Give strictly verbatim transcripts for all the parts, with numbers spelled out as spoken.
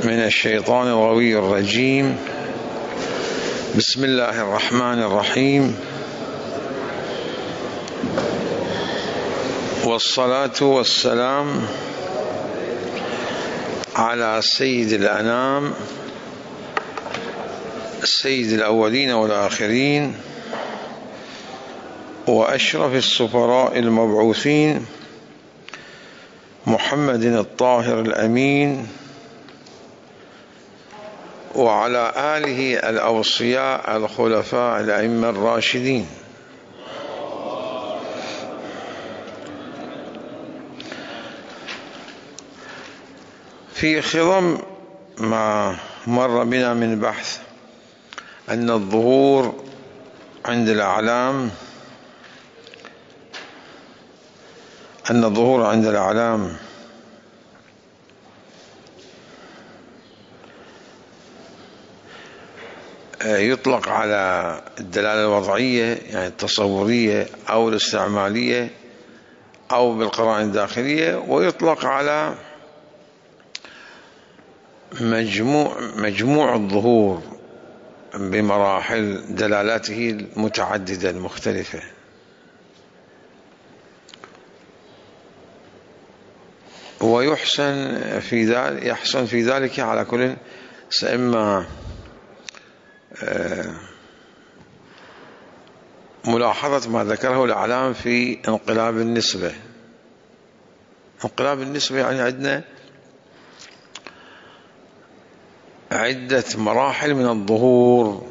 من الشيطان الغوي الرجيم. بسم الله الرحمن الرحيم، والصلاة والسلام على سيد الأنام سيد الأولين والآخرين وأشرف السفراء المبعوثين محمد الطاهر الأمين، وعلى آله الأوصياء الخلفاء الأئمة الراشدين. في خضم ما مر بنا من بحث أن الظهور عند الأعلام أن الظهور عند الأعلام يطلق على الدلالة الوضعية يعني التصورية أو الاستعمالية أو بالقرائن الداخلية، ويطلق على مجموع مجموع الظهور بمراحل دلالاته المتعددة المختلفة. ويحسن في ذلك يحسن في ذلك على كل سإما ملاحظة ما ذكره الأعلام في انقلاب النسبة. انقلاب النسبة يعني عندنا عدة مراحل من الظهور.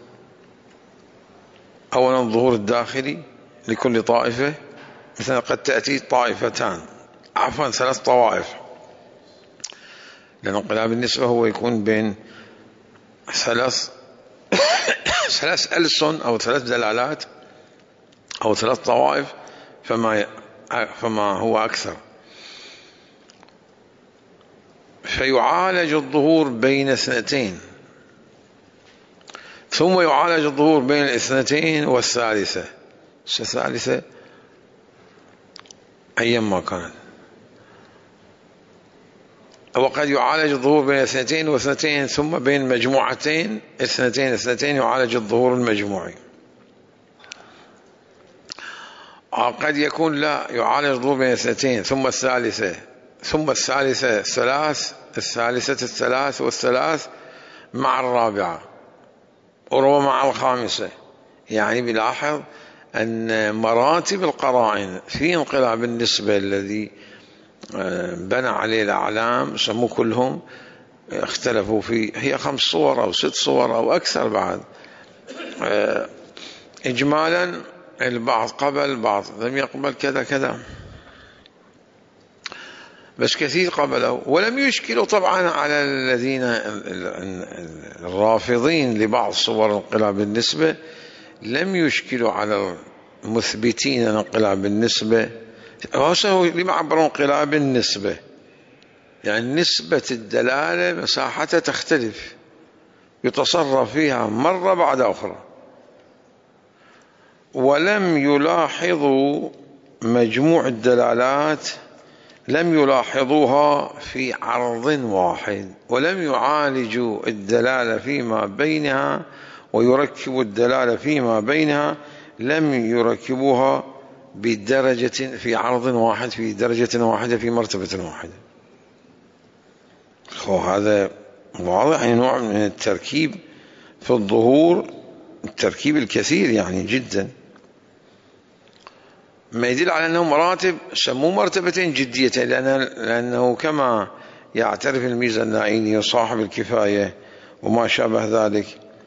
أولا الظهور الداخلي لكل طائفة، مثلا قد تأتي طائفتان عفوا ثلاث طوائف، لأن انقلاب النسبة هو يكون بين ثلاث ثلاث ألسن أو ثلاث دلالات أو ثلاث طوائف فما فما هو أكثر، فيعالج الظهور بين اثنتين، ثم يعالج الظهور بين الاثنتين والثالثة الثالثة أيما كانت، وقد يعالج الظهور بين اثنتين واثنتين، ثم بين مجموعتين اثنتين اثنتين يعالج الظهور المجموعي. قد يكون لا يعالج الظهور بين اثنتين ثم الثالثة ثم الثالثة الثلاث الثالثة الثلاث والثلاث مع الرابعة وربما مع الخامسة. يعني بلاحظ أن مراتب القرائن في انقلاب النسبة الذي بنى عليه الأعلام سموه كلهم اختلفوا فيه، هي خمس صور أو ست صور أو أكثر بعد. إجمالا البعض قبل بعض لم يقبل كذا كذا، بس كثير قبلوا ولم يشكلوا طبعا على الذين الرافضين لبعض صور انقلاب النسبة، لم يشكلوا على المثبتين انقلاب النسبة. هو لما عبروا انقلاب النسبة يعني نسبة الدلالة مساحتها تختلف، يتصرف فيها مرة بعد أخرى، ولم يلاحظوا مجموع الدلالات، لم يلاحظوها في عرض واحد، ولم يعالجوا الدلالة فيما بينها ويركبوا الدلالة فيما بينها، لم يركبوها بدرجة في عرض واحد في درجة واحدة في مرتبة واحدة. وهذا واضح يعني نوع من التركيب في الظهور، التركيب الكثير يعني جدا، ما يدل على أنه مراتب سموه مرتبتين جديتين، لأنه كما يعترف الميزانائي صاحب الكفاية وما شابه ذلك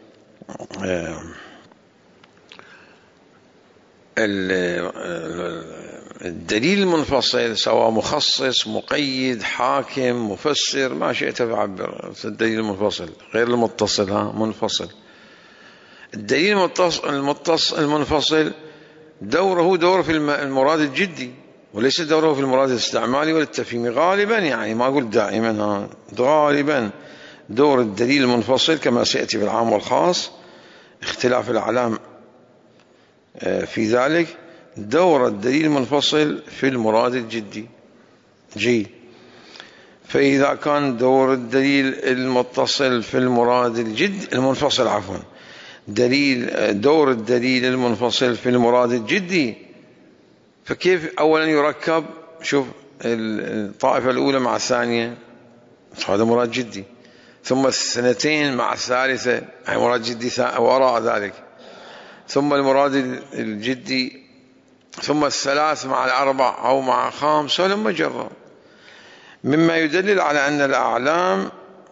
الدليل المنفصل سواء مخصص مقيد حاكم مفسر ما شئت فعبر، الدليل المنفصل غير المتصل ها منفصل. الدليل المتصل المتصل المنفصل دوره دور في المراد الجدي وليس دوره في المراد الاستعمالي والتفهيمي غالبا، يعني ما أقول دائما، غالبا دور الدليل المنفصل كما سيأتي في العام والخاص، اختلاف الأعلام في ذلك، دور الدليل المنفصل في المراد الجدي. جيد. فإذا كان دور الدليل المتصل في المراد الجد المنفصل عفوا دليل دور الدليل المنفصل في المراد الجدي، فكيف أولا يركب؟ شوف الطائفة الأولى مع الثانية هذا مراد جدي، ثم الثنتين مع الثالثة أي مراد جدي وراء ذلك، ثم المراد الجدي، ثم الثلاث مع الأربع أو مع خامس ولما جرى، مما يدلل على أن الأعلام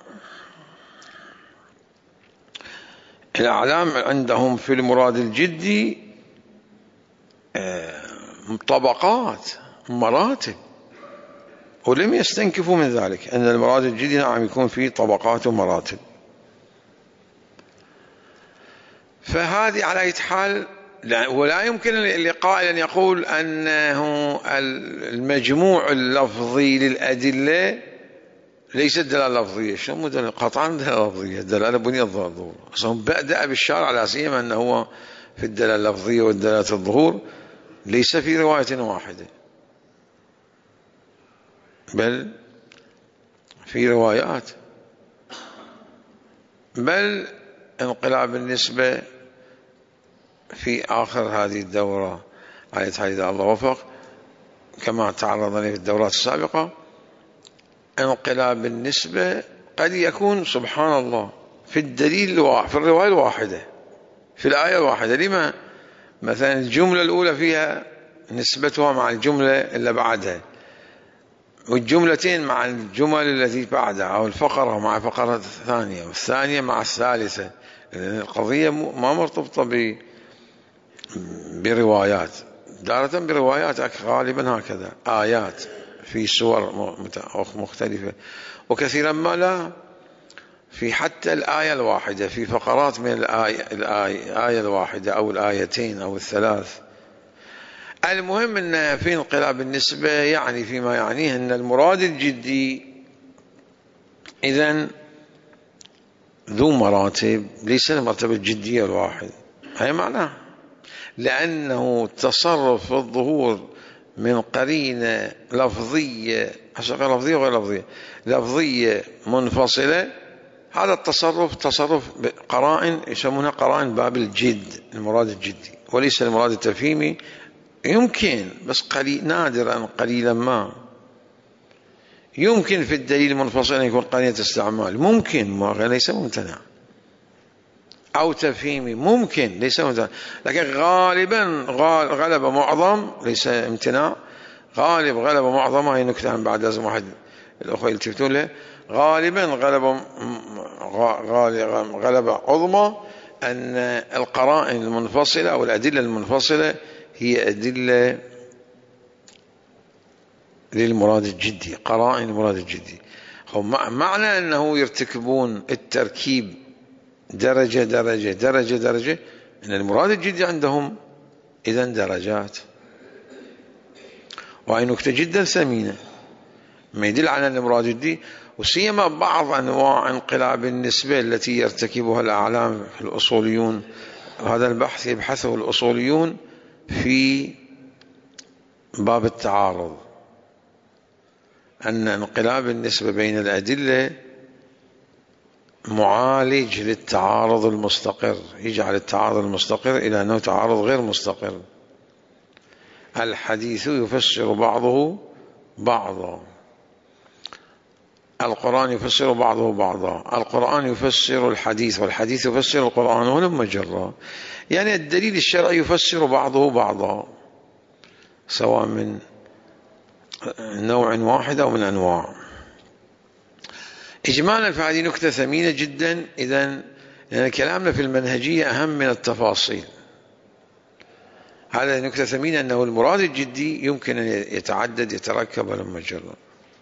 الأعلام عندهم في المراد الجدي طبقات مراتب، ولم يستنكفوا من ذلك أن المراد الجدي نعم يكون فيه طبقات ومراتب. فهذه على أي حال ولا يمكن لقائل أن يقول أنه المجموع اللفظي للأدلة ليست دلالة لفظية. شو مو قطعا دلالة لفظية، الدلالة بنية الظهور، أصلا بدأ بالشارع على سيما أنه هو في الدلالة اللفظية والدلالة الظهور ليس في رواية واحدة بل في روايات، بل انقلاب النسبة في آخر هذه الدورة على حديث الله وفق كما تعرض له في الدورات السابقة، انقلاب النسبة قد يكون سبحان الله في الدليل الواحد في الرواية الواحدة في الآية الواحدة. لما مثلا الجملة الأولى فيها نسبتها مع الجملة اللي بعدها، والجملتين مع الجمل التي بعدها، أو الفقرة مع الفقرة الثانية، والثانية مع الثالثة. القضية ما مرتبطة ب بروايات، دارة بروايات غالبا هكذا، آيات في سور مختلفة، وكثيرا ما لا في حتى الآية الواحدة في فقرات من الآية, الآية, الآية الواحدة أو الآيتين أو الثلاث. المهم أن في انقلاب النسبة يعني فيما يعنيه أن المراد الجدي إذن ذو مراتب، ليس المرتبة الجدية الواحد، هي معناه، لأنه تصرف في الظهور من قرينة لفظية حقيقة لفظية وغير لفظية لفظية منفصلة، هذا التصرف تصرف قرائن يسمونها قرائن باب الجد، المراد الجدي وليس المراد التفهيمي. يمكن بس قليل نادرا قليلا ما يمكن في الدليل المنفصل أن يكون قرينة استعمال، ممكن ما ليس ممتنع، أو تفهيمي ممكن ليس ممتنع، لكن غالبا غلب معظم ليس امتناع، غالب غلب معظم. هاي نكتة عن بعد لازم واحد الأخوة يلتفتون له، غالبا غلب غلب عظمى أن القرائن المنفصلة أو الأدلة المنفصلة هي أدلة للمراد الجدي، قرائن المراد الجدي. معنى أنه يرتكبون التركيب درجة درجة درجة درجة، أن المراد الجدي عندهم إذن درجات، وهي نكتة جدا ثمينة ما يدل على أن المراد الجدي، وسيما بعض أنواع انقلاب النسبة التي يرتكبها الأعلام الأصوليون. هذا البحث يبحثه الأصوليون في باب التعارض، أن انقلاب النسبة بين الأدلة معالج للتعارض المستقر، يجعل التعارض المستقر إلى أنه تعارض غير مستقر. الحديث يفسر بعضه بعضا، القرآن يفسر بعضه بعضا، القرآن يفسر الحديث والحديث يفسر القرآن ولما جرى، يعني الدليل الشرعي يفسر بعضه بعضا سواء من نوع واحد أو من أنواع. إجمالا فهذه نكتة ثمينة جدا. إذن يعني كلامنا في المنهجية أهم من التفاصيل. هذا نكتة ثمينة أنه المراد الجدي يمكن أن يتعدد يتركب لما جرى.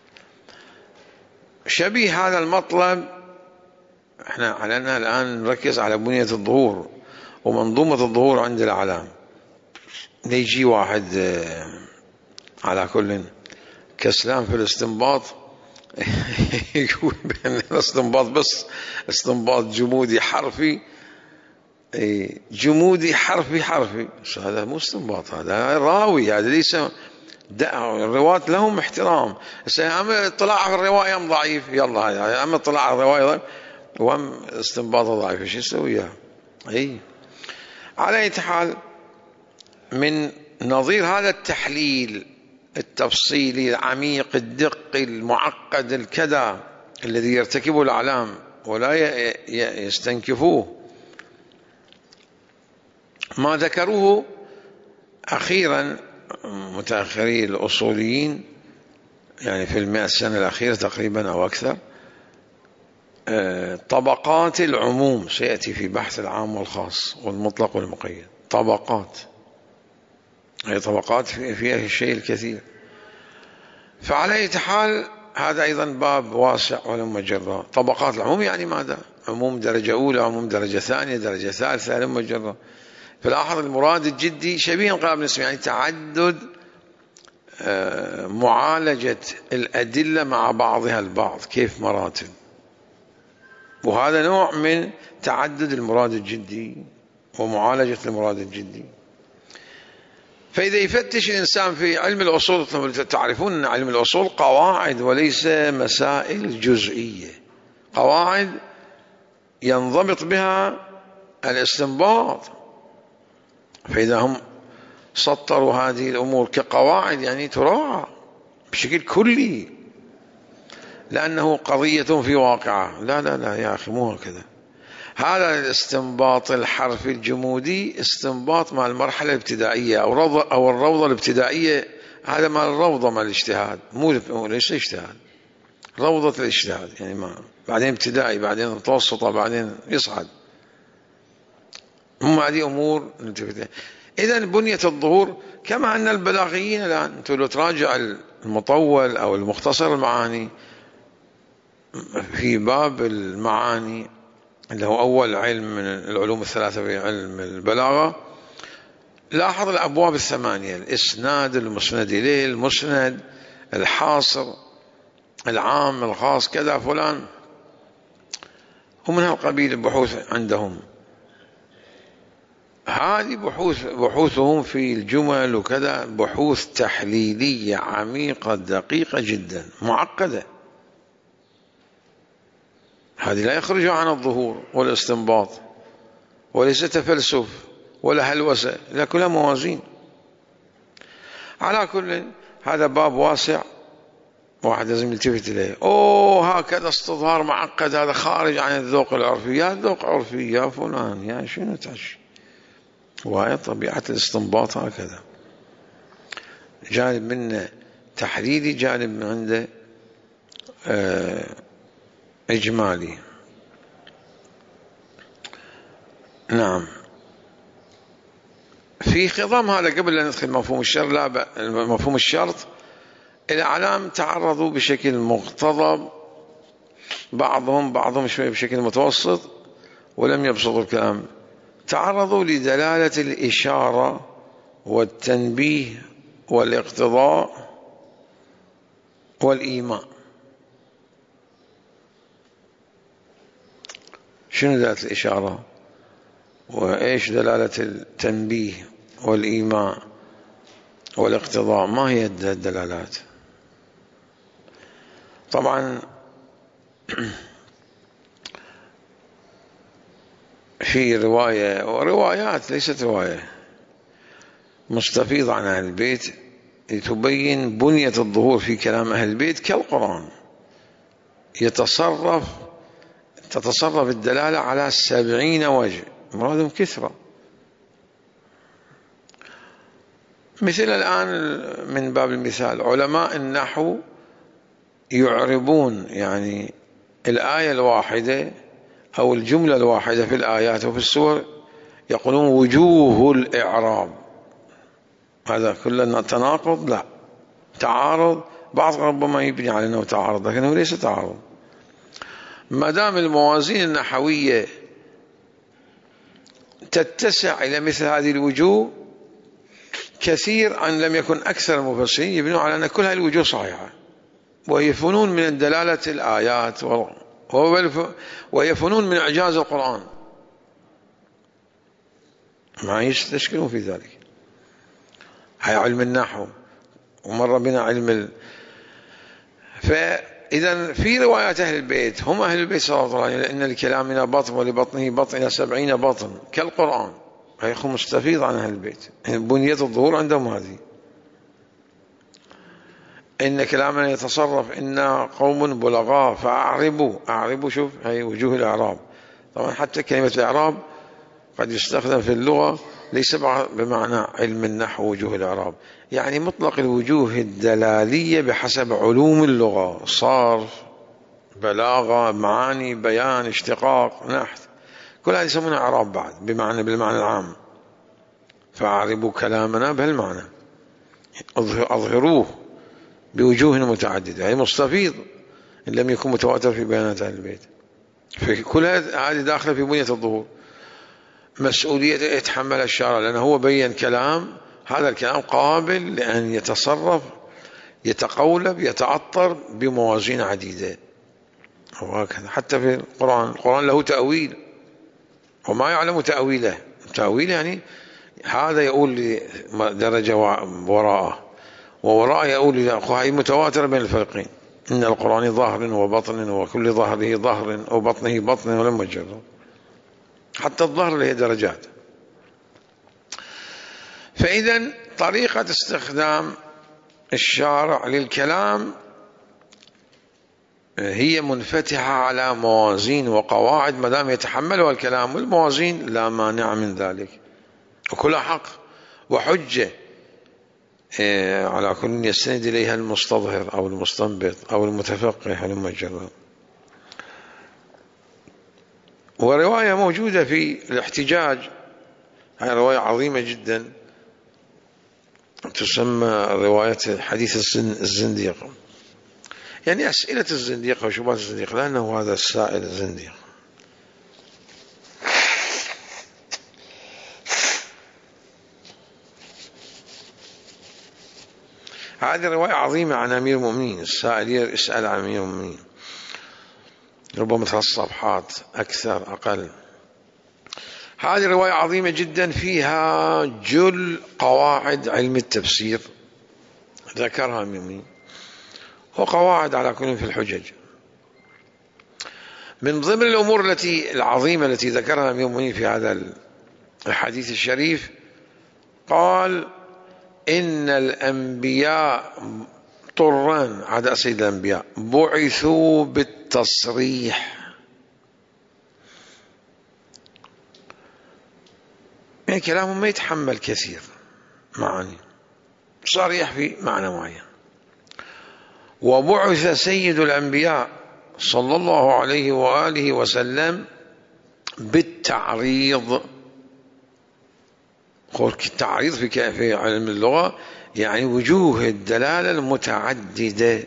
شبيه هذا المطلب احنا علينا الآن نركز على بنية الظهور ومنظومة الظهور عند الأعلام. يجي واحد على كل كسلان في الاستنباط يقول بأن الاستنباط بس استنباط جمودي حرفي، جمودي حرفي حرفي، هذا مو استنباط، هذا راوي، هذا ليس الرواة لهم احترام. أما اطلاع في الرواية أم ضعيف، يلا هذا أما اطلاع في الرواية وهم استنباطه ضعيف، ايش يسوي؟ اي على أي حال، من نظير هذا التحليل التفصيلي العميق الدقي المعقد الكذا الذي يرتكبه الأعلام ولا يستنكفوه، ما ذكروه أخيرا متأخري الأصوليين، يعني في المئة سنة الأخيرة تقريبا أو أكثر، طبقات العموم، سيأتي في بحث العام والخاص والمطلق والمقيد، طبقات، هي طبقات فيها الشيء الكثير. فعلى أي حال هذا أيضا باب واسع ولا مجرى. طبقات العموم يعني ماذا؟ عموم درجة أولى، عموم درجة ثانية، درجة ثالثة، لم مجرى. فلاحظ المراد الجدي شبيه قابل اسم، يعني تعدد معالجة الأدلة مع بعضها البعض، كيف مراتب، وهذا نوع من تعدد المراد الجدي ومعالجة المراد الجدي. فإذا يفتش الإنسان في علم الأصول، تعرفون أن علم الأصول قواعد وليس مسائل جزئية، قواعد ينضبط بها الاستنباط. فإذا هم سطروا هذه الأمور كقواعد يعني تراعى بشكل كلي، لأنه قضية في واقعة. لا لا لا يا أخي، مو هكذا. هذا الاستنباط الحرفي الجمودي استنباط مع المرحلة الابتدائية أو روضة أو الروضة الابتدائية، هذا مع الروضة مع الاجتهاد، مو ليس اجتهاد، روضة الاجتهاد يعني ما بعدين ابتدائي، بعدين متوسطة، بعدين يصعد. هم هذه أمور نلتفت. إذن بنية الظهور كما أن البلاغيين الآن، أنت لو تراجع المطول أو المختصر المعاني في باب المعاني اللي هو أول علم من العلوم الثلاثة في علم البلاغة، لاحظ الأبواب الثمانية: الإسناد، المسند إليه، المسند، الحاصر، العام، الخاص، كذا فلان، ومن هالقبيل البحوث عندهم. هذه بحوث بحوثهم في الجمل وكذا بحوث تحليلية عميقة دقيقة جدا معقدة. هذه لا يخرج عن الظهور والاستنباط، وليس تفلسف ولا هلوسة، لا، كلها موازين. على كل هذا باب واسع، واحد لازم يلتفت إليه. أوه هكذا استظهار معقد، هذا خارج عن الذوق العرفي. يا ذوق عرفي يا فلان، يا شنو تعش، وهي طبيعة الاستنباط هكذا، جانب منه تحليلي، جانب من عنده آه إجمالي. نعم. في خضم هذا قبل أن ندخل مفهوم الشرط، لا مفهوم الشرط، الأعلام تعرضوا بشكل مقتضب، بعضهم بعضهم شوي بشكل متوسط، ولم يبسطوا الكلام. تعرضوا لدلالة الإشارة والتنبيه والاقتضاء والإيماء. شنو دلالة الإشارة؟ وإيش دلالة التنبيه والإيماء والاقتضاء؟ ما هي الدلالات؟ طبعا في رواية وروايات ليست رواية مستفيضة عن أهل البيت لتبين بنية الظهور في كلام أهل البيت كالقرآن، يتصرف تتصرف الدلالة على سبعين وجه، مرادهم كثرة. مثل الآن من باب المثال، علماء النحو يعربون يعني الآية الواحدة أو الجملة الواحدة في الآيات وفي السور، يقولون وجوه الإعراب. هذا كله تناقض؟ لا. تعارض؟ بعض ربما يبني على أنه تعارض، لكنه ليس تعارض. ما دام الموازين النحوية تتسع إلى مثل هذه الوجوه، كثير أن لم يكن أكثر المفسرين يبنون على أن كل هذه الوجوه صحيحة، وهي فنون من دلالة الآيات، وهي فنون من إعجاز القرآن، ما يستشكلون في ذلك. هي علم النحو ومر بنا علم ال... فإذا في روايات أهل البيت هم أهل البيت صلى الله عليه وسلم، لأن لكلامنا بطن ولبطنه بطن إلى سبعين بطن كالقرآن، هيكون مستفيض عن أهل البيت. بنية الظهور عندهم هذه، إن كلامنا يتصرف إن قوم بلغاء فأعربوا. أعربوا شوف هي وجوه الإعراب. طبعا حتى كلمة الإعراب قد يستخدم في اللغة ليس بمعنى علم النحو وجوه الإعراب، يعني مطلق الوجوه الدلالية بحسب علوم اللغة، صرف، بلاغة، معاني، بيان، اشتقاق، نحت، كل هذه يسمونها إعراب بعد بمعنى بالمعنى العام. فأعربوا كلامنا بهالمعنى، أظهروه بوجوه متعددة، أي مستفيض إن لم يكن متواتر في بيانات أهل البيت. فكل هذه داخلة في بنية الظهور. مسؤولية يتحمل الشارع، لأنه هو بين كلام، هذا الكلام قابل لأن يتصرف، يتقولب، يتعطر بموازين عديدة. وهكذا حتى في القرآن، القرآن له تأويل وما يعلم تأويله. تأويل يعني هذا يقول لدرجة وراءه، ووراءه يقول هي متواترة بين الفريقين. إن القرآن ظاهر وبطن وكل ظهره ظهر وبطنه بطن ولم يجره، حتى الظهر له درجات. فإذا طريقة استخدام الشارع للكلام هي منفتحة على موازين وقواعد ما دام يتحملها الكلام، والموازين لا مانع من ذلك، وكلها حق وحجة على كل يستند إليها المستظهر أو المستنبط أو المتفقه المجرد. ورواية موجودة في الاحتجاج، هذه رواية عظيمة جدا تسمى رواية حديث الزنديق، يعني أسئلة الزنديق وشبهات الزنديق، لأنه هذا السائل الزنديق. هذه رواية عظيمة عن أمير المؤمنين. السائل يسأل عن أمير المؤمنين، ربما ثلاث صفحات أكثر أقل. هذه رواية عظيمة جدا فيها جل قواعد علم التفسير ذكرها أمير المؤمنين، وقواعد على كل في الحجج. من ضمن الأمور التي العظيمة التي ذكرها أمير المؤمنين في هذا الحديث الشريف، قال إن الأنبياء طرا عدا سيد الأنبياء بعثوا بالتصريح، يعني كلامهم ما يتحمل كثير معاني، صريح في معنى معين. وبعث سيد الأنبياء صلى الله عليه وآله وسلم بالتعريض. التعريض في علم اللغة يعني وجوه الدلالة المتعددة،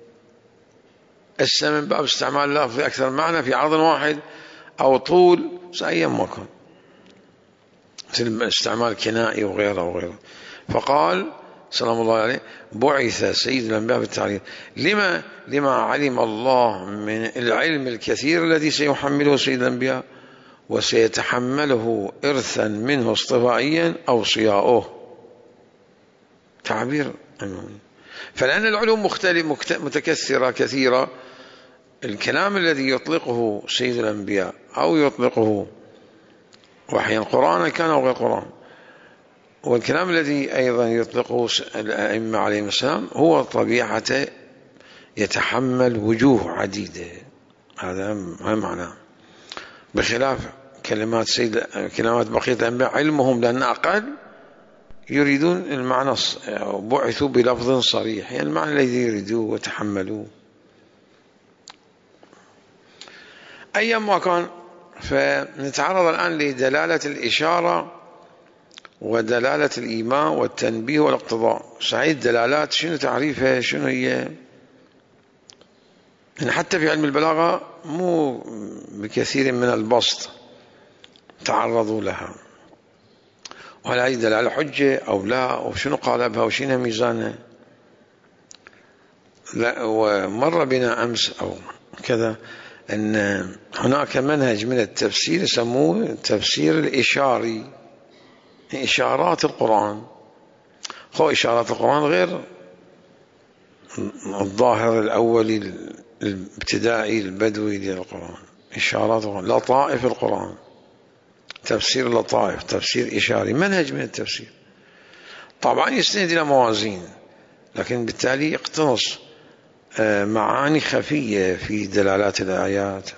السمع من باب استعمال اللفظ في أكثر معنى في عرض واحد أو طول أيا ما كان، مثل استعمال كنائي وغيره وغيره. فقال سلام الله عليه بعث سيد الأنبياء بالتعريض. لما لما علم الله من العلم الكثير الذي سيحمله سيد الأنبياء وسيتحمله إرثا منه اصطفائيا أوصياؤه، تعبير. فلأن العلوم مختلف متكثرة كثيرة، الكلام الذي يطلقه سيد الأنبياء أو يطلقه وحيا قرآن كان أو غير قرآن، والكلام الذي أيضا يطلقه الأئمة عليهم السلام هو طبيعة يتحمل وجوه عديدة. هذا ما معناه، بخلاف كلمات سيد كلمات بقية الأنبياء علمهم لأن أقل يريدون المعنى، بعثوا بلفظ صريح، يعني المعنى الذي يريدوه وتحملوه أيا ما كان. فنتعرض الآن لدلالة الإشارة ودلالة الإيماء والتنبيه والاقتضاء. صحيح الدلالات شنو تعريفها، شنو هي؟ يعني حتى في علم البلاغة مو بكثير من البسط تعرضوا لها، وهل هذه دلالة حجة أو لا، وشنو قالبها وشنو ميزانها. لا، ومر بنا أمس أو كذا أن هناك منهج من التفسير يسموه التفسير الإشاري، إشارات القرآن. هو إشارات القرآن غير الظاهر الأولي الابتدائي البدوي للقرآن، إشارات لطائف القرآن، تفسير لطائف، تفسير إشاري، منهج من التفسير. طبعا يستند إلى موازين، لكن بالتالي يقتنص معاني خفية في دلالات الآيات.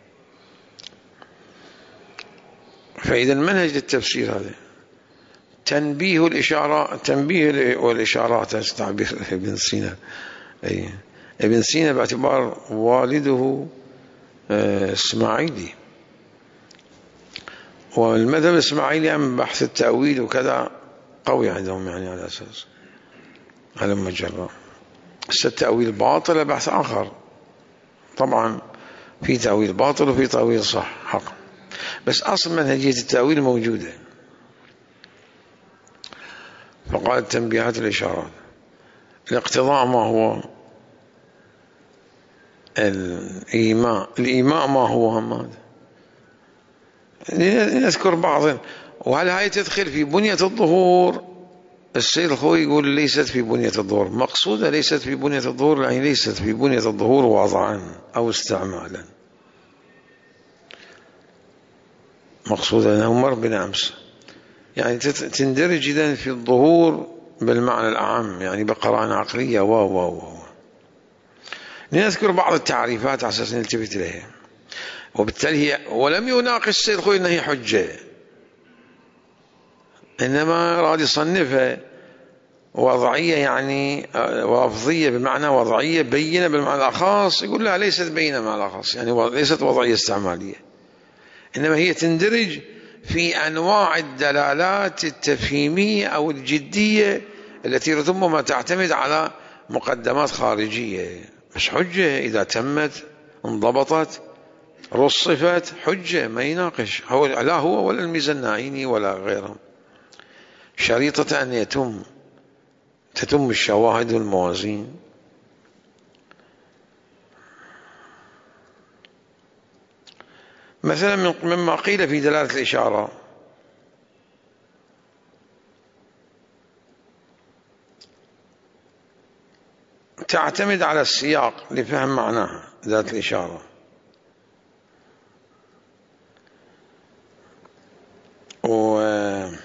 فإذا منهج للتفسير هذا تنبيه الإشارات، تنبيه والإشارات تعبير ابن سينا. أي ابن سينا باعتبار والده إسماعيلي، والمذهب الإسماعيلي من بحث التأويل وكذا قوي عندهم، يعني على أساس على مجرى التأويل باطل بحث آخر. طبعا في تأويل باطل وفي تأويل صح حق، بس أصل منهجية التأويل موجودة. فقال تنبيهات الإشارات، الاقتضاء ما هو؟ الإيماء. الإيماء ما هو هم هذا؟ نذكر بعض. وهل هاي تدخل في بنية الظهور؟ السيد الخوي يقول ليست في بنية الظهور، مقصودة ليست في بنية الظهور، يعني ليست في بنية الظهور وضعا أو استعمالا، مقصودة أنه مر بنا أمس، يعني تندرج إذن في الظهور بالمعنى الأعم، يعني بقرانة عقلية و و و لنذكر بعض التعريفات على أساس نلتفت إليها. وبالتالي هي ولم يناقش السيد الخوي أنها هي حجة، إنما راد يصنفها وضعية، يعني لفظية بمعنى وضعية، بينة بالمعنى الخاص. يقول لا، ليست بينة بالمعنى الخاص، يعني ليست وضعية استعمالية، إنما هي تندرج في أنواع الدلالات التفهيمية أو الجدية التي ربما تعتمد على مقدمات خارجية، مش حجة إذا تمت انضبطت رصفت حجة ما يناقش هو، لا هو ولا الميزنائيني ولا غيرهم، شريطة أن يتم تتم الشواهد والموازين. مثلا مما قيل في دلالة الإشارة، تعتمد على السياق لفهم معناها دلالة الإشارة، ومعرفة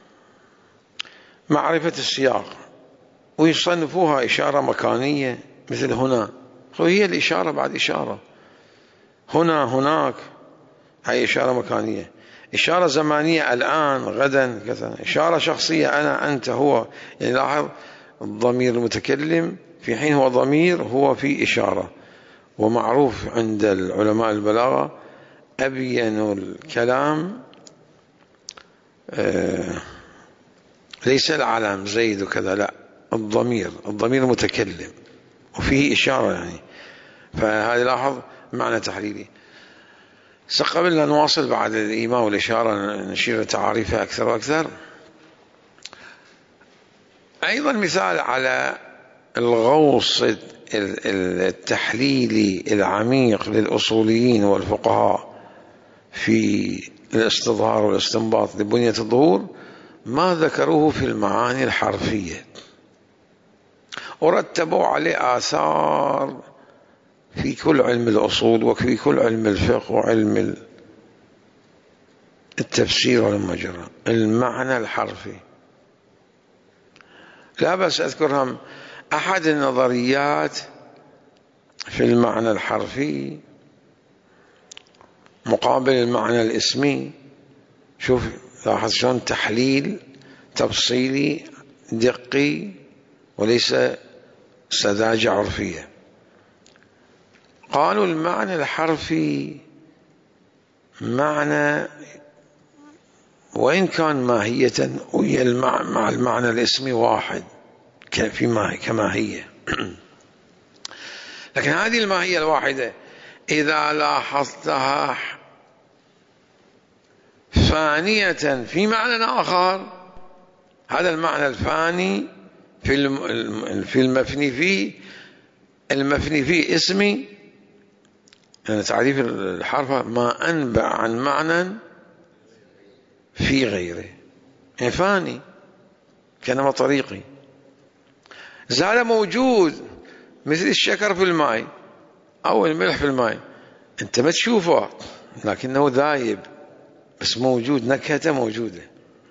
السياق، ويصنفوها إشارة مكانية مثل هنا، وهي الإشارة بعد إشارة، هنا هناك، هي إشارة مكانية. إشارة زمانية الآن غدا كذا، إشارة شخصية أنا أنت هو، يعني لاحظ الضمير المتكلم في حين هو ضمير هو في إشارة. ومعروف عند العلماء البلاغة أبين الكلام آه ليس العلم زيد وكذا، لا، الضمير الضمير متكلم وفيه إشارة، يعني فهذا لاحظ معنى تحليلي. قبل أن نواصل بعد الإيماء والإشارة نشير تعاريفها أكثر وأكثر. أيضا مثال على الغوص التحليلي العميق للأصوليين والفقهاء في الاستظهار والاستنباط لبنية الظهور ما ذكروه في المعاني الحرفية، ورتبوا عليه آثار في كل علم الأصول وفي كل علم الفقه وعلم التفسير والمجرى. المعنى الحرفي لا بس أذكرهم. أحد النظريات في المعنى الحرفي مقابل المعنى الاسمي، شوف لاحظ شلون تحليل تفصيلي دقي وليس سذاجة عرفية. قالوا المعنى الحرفي معنى وإن كان ماهية وهي مع المعنى الاسمي واحد كماهية، لكن هذه الماهية الواحدة إذا لاحظتها فانية في معنى آخر، هذا المعنى الفاني في المفني فيه، المفني فيه اسمي، يعني تعريف الحرف ما أنبع عن معنى في غيره، يعني فاني كانما طريقي، زال موجود مثل الشكر في الماء أو الملح في الماء، أنت ما تشوفه لكنه ذايب بس موجود، نكهته موجودة.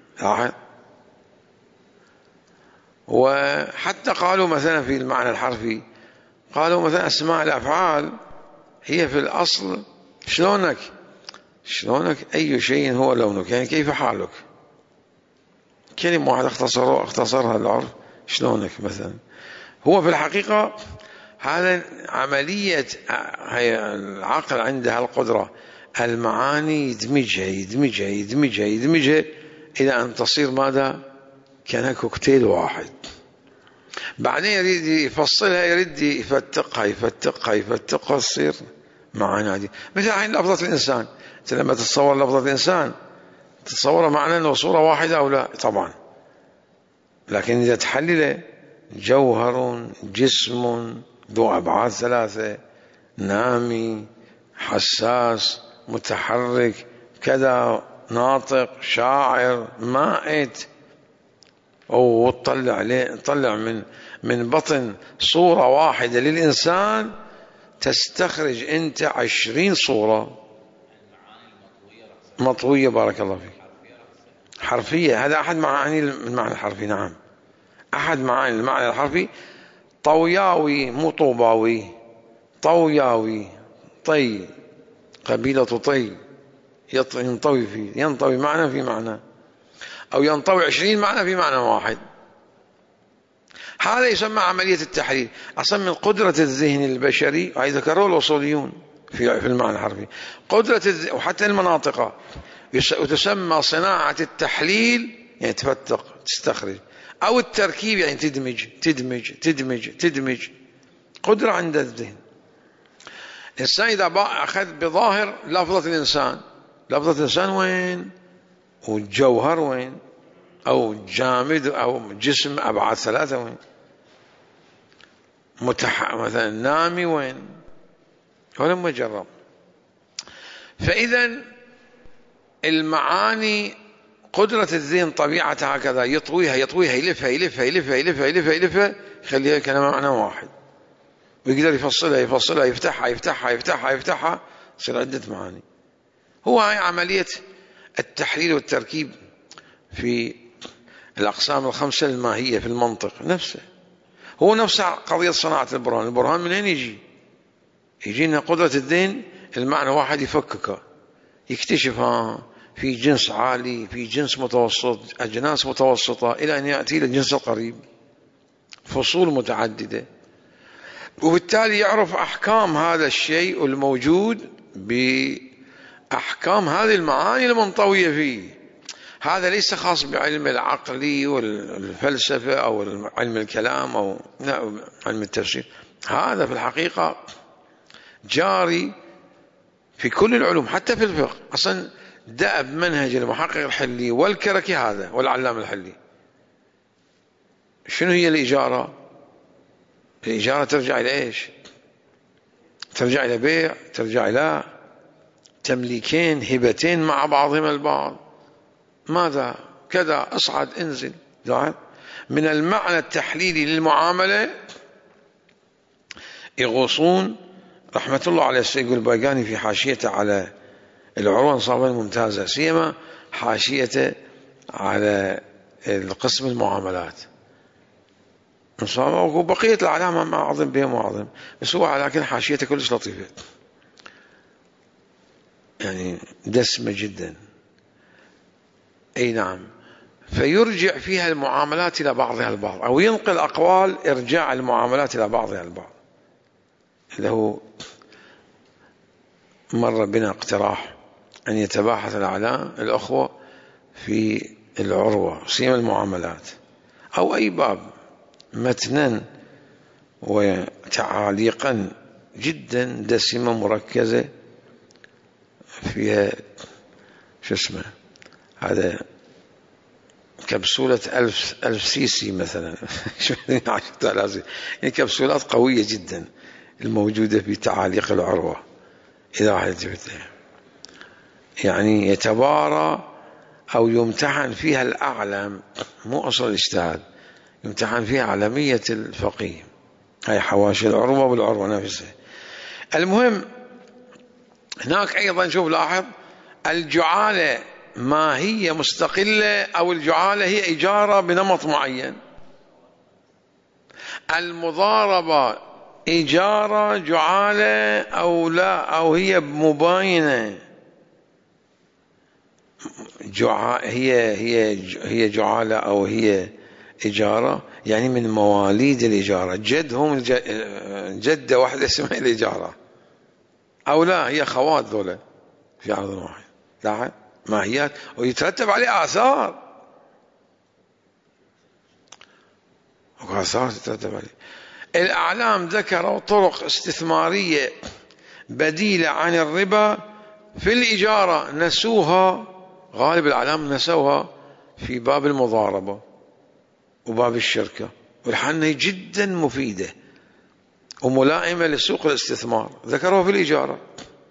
وحتى قالوا مثلا في المعنى الحرفي، قالوا مثلا أسماء الأفعال هي في الأصل شلونك، شلونك أي شيء هو لونك، يعني كيف حالك، كلمة واحدة اختصروا اختصرها العرف، شلونك مثلا. هو في الحقيقة هذا عملية العقل عنده القدرة المعاني يدمجها يدمجها يدمجها يدمجها إلى أن تصير ماذا؟ كان كوكتيل واحد. بعدين يريد يفصلها، يريد يفتقها يفتقها يفتقها تصير معاني عادية. مثل الحين لفظة الإنسان، أنت لما تتصور لفظة الإنسان تتصور معنى وصورة واحدة أو لا؟ طبعا. لكن إذا تحلل جوهر جسم ذو أبعاد ثلاثة، نامي حساس متحرك كذا، ناطق شاعر مائت، أو تطلع عليه تطلع من من بطن صورة واحدة للإنسان تستخرج أنت عشرين صورة مطوية. بارك الله فيك. حرفية، هذا أحد معاني المعنى الحرفي. نعم، أحد معاني المعنى الحرفي. طوياوي مو طوباوي، طوياوي، طي، قبيلة طي، ينطوي فيه، ينطوي معنى في معنى، أو ينطوي عشرين معنى في معنى واحد. هذا يسمى عملية التحليل. أصلا من قدرة الذهن البشري، هاي ذكروه الأصوليون في في المعنى الحرفي، قدرة الذهن وحتى المناطق، وتسمى صناعة التحليل، يعني تفتق تستخرج، أو التركيب يعني تدمج تدمج تدمج تدمج، قدرة عند الذهن. الإنسان إذا أخذ بظاهر لفظة الإنسان، لفظة الإنسان وين؟ والجوهر وين؟ أو جامد أو جسم أبعاد ثلاثة وين؟ متح... مثلا نامي وين؟ ولم يجرب. فإذا المعاني قدرة الذهن طبيعتها هكذا، يطويها يطويها يلفها يلفها يلفها يلفها يلفها يلفها يخليها كلمة معنى واحد، ويقدر يفصلها يفصلها يفتحها يفتحها يفتحها يفتحها تصير عدة معاني. هو هاي عملية التحليل والتركيب في الأقسام الخمسة الماهية في المنطق نفسه. هو نفس قضية صناعة البرهان. البرهان منين يجي؟ يجينا قدرة الذهن المعنى واحد يفككه، يكتشفها في جنس عالي في جنس متوسط أجناس متوسطة إلى أن يأتي للجنس القريب، فصول متعددة، وبالتالي يعرف أحكام هذا الشيء الموجود بأحكام هذه المعاني المنطوية فيه. هذا ليس خاص بعلم العقل والفلسفة أو علم الكلام أو علم التفسير، هذا في الحقيقة جاري في كل العلوم حتى في الفقه. أصلا دأب منهج المحقق الحلي والكركي هذا والعلام الحلي. شنو هي الإجارة؟ الإجارة ترجع إلى إيش؟ ترجع إلى بيع، ترجع إلى تمليكين هبتين مع بعضهما البعض. ماذا؟ كذا، اصعد انزل. من المعنى التحليلي للمعاملة يغوصون رحمة الله على السيد البيقاني في حاشيته على العروة الصعبة الممتازة، سيما حاشيته على القسم المعاملات، وبقية العلامة ما أعظم بهم وأعظم، بس هو لكن حاشيته كلش لطيفة، يعني دسمة جدا. أي نعم. فيرجع فيها المعاملات إلى بعضها البعض، أو ينقل أقوال إرجاع المعاملات إلى بعضها البعض. اللي هو مر بنا اقتراح أن يتباحث الأعلام الأخوة في العروة سيما المعاملات أو أي باب متنا وتعاليقا جدا دسمة مركزة فيها شو اسمه هذا كبسولة ألف ألف سيسي مثلا يعني كبسولات قوية جدا الموجودة في تعاليق العروة. إذا واحد يعني يتبارى أو يمتحن فيها الأعلم، مو أصل الاجتهاد، يمتحن فيها علمية الفقيه هاي حواشي العروة والعروة نفسها. المهم هناك أيضا شوف لاحظ الجعالة ما هي مستقلة أو الجعالة هي إجارة بنمط معين. المضاربة إجارة جعالة أو لا، أو هي مباينة. جع... هي هي هي جعالة أو هي إجارة، يعني من مواليد الإجارة، جدهم الج... جدة واحدة اسمها الإجارة، أو لا هي خوات ذولا في عرض واحد. لاحظ ماهيات ويترتب عليه آثار، آثار تترتب عليه. الأعلام ذكروا طرق استثمارية بديلة عن الربا في الإجارة، نسوها، غالب الأعلام نسوها في باب المضاربة وباب الشركة، والحنة جدا مفيدة وملائمة لسوق الاستثمار، ذكروها في الإجارة.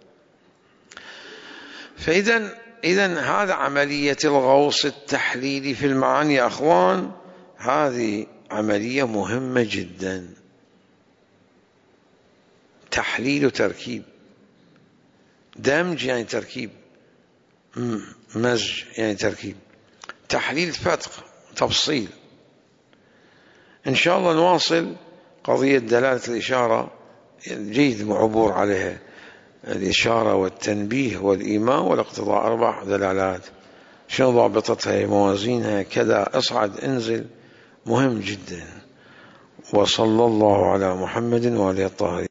فإذا إذا هذا عملية الغوص التحليلي في المعاني يا أخوان، هذه عملية مهمة جدا. تحليل وتركيب، دمج يعني تركيب، مزج يعني تركيب، تحليل فتق تفصيل. إن شاء الله نواصل قضية دلالة الإشارة، جيد العبور عليها، الإشارة والتنبيه والإيماء والاقتضاء، أربع دلالات، شنو ضابطتها، موازينها، كذا، اصعد انزل، مهم جدا. وصلى الله على محمد وآله الطاهرين.